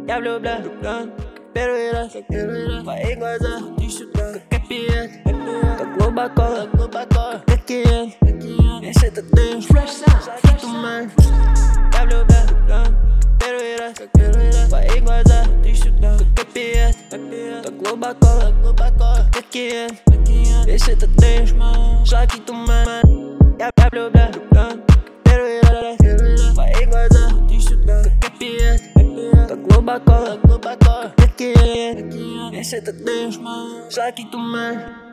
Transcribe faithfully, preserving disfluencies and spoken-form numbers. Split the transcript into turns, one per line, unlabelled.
Я влюблен, влюблен, как первый раз, как первый раз. Твои глаза, иди сюда, как опиет, так глубоко, так глубоко, как океан, весь этот дым, жаркий туман. Я влюблен, влюблен, как первый раз, как первый раз. Твои глаза, иди сюда, как опиет, так глубоко, так глубоко, как океан, весь этот дым, жаркий туман. Я влюблен, влюблен, как первый раз, первый раз. Твои глаза, иди сюда, как опиет, так глубоко, так глубоко, как океан, весь этот дым, жаркий туман.